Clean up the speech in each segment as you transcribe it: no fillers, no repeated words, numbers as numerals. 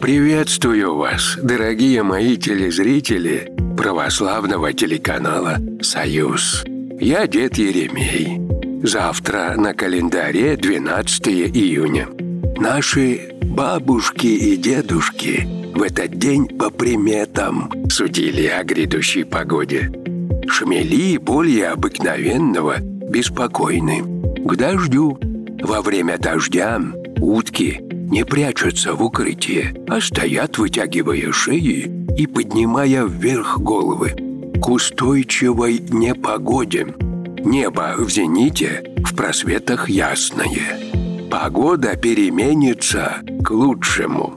Приветствую вас, дорогие мои телезрители православного телеканала «Союз». Я дед Еремей. Завтра на календаре 12 июня. Наши бабушки и дедушки в этот день по приметам судили о грядущей погоде. Шмели более обыкновенного беспокойны. К дождю. Во время дождя утки не прячутся в укрытие, а стоят, вытягивая шеи и поднимая вверх головы. К устойчивой непогоде. Небо в зените, в просветах ясное. Погода переменится к лучшему.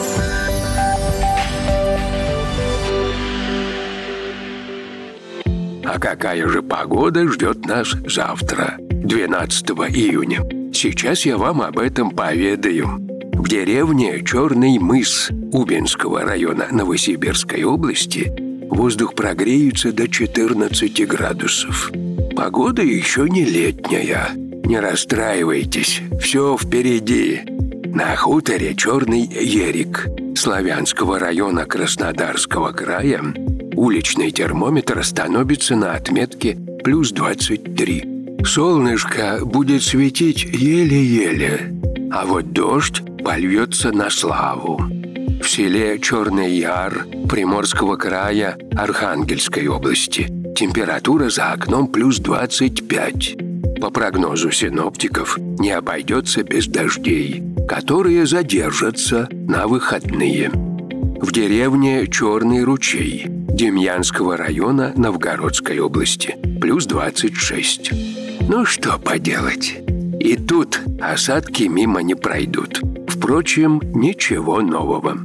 А какая же погода ждет нас завтра, 12 июня? Сейчас я вам об этом поведаю. В деревне Черный мыс Убинского района Новосибирской области воздух прогреется до 14 градусов. Погода еще не летняя. Не расстраивайтесь, все впереди. На хуторе Черный Ерик Славянского района Краснодарского края уличный термометр остановится на отметке плюс 23. Солнышко будет светить еле-еле, а вот дождь польется на славу. В селе Черный Яр Приморского края Архангельской области температура за окном плюс 25. По прогнозу синоптиков, не обойдется без дождей, которые задержатся на выходные. В деревне Черный ручей Демьянского района Новгородской области плюс 26. Ну что поделать? И тут осадки мимо не пройдут. Впрочем, ничего нового.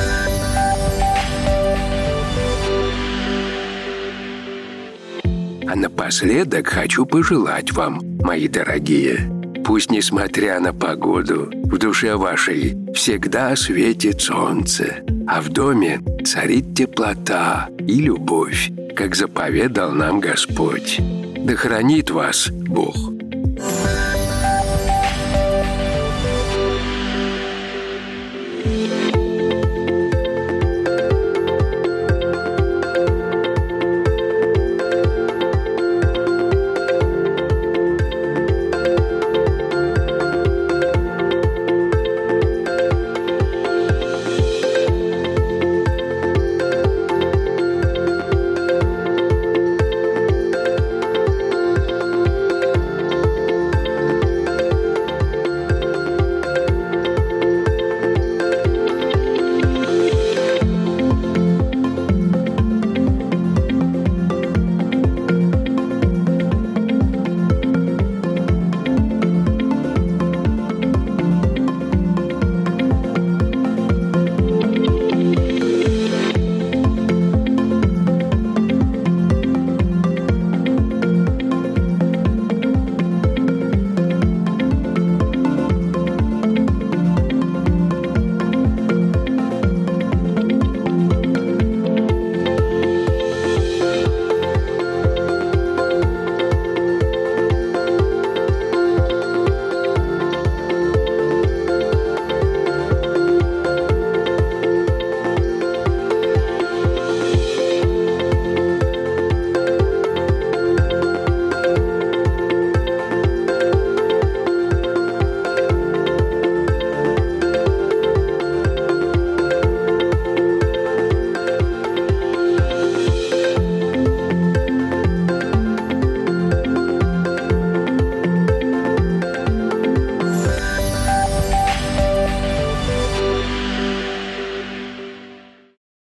А напоследок хочу пожелать вам, мои дорогие, пусть, несмотря на погоду, в душе вашей всегда светит солнце, а в доме царит теплота и любовь, как заповедал нам Господь. Да хранит вас Бог.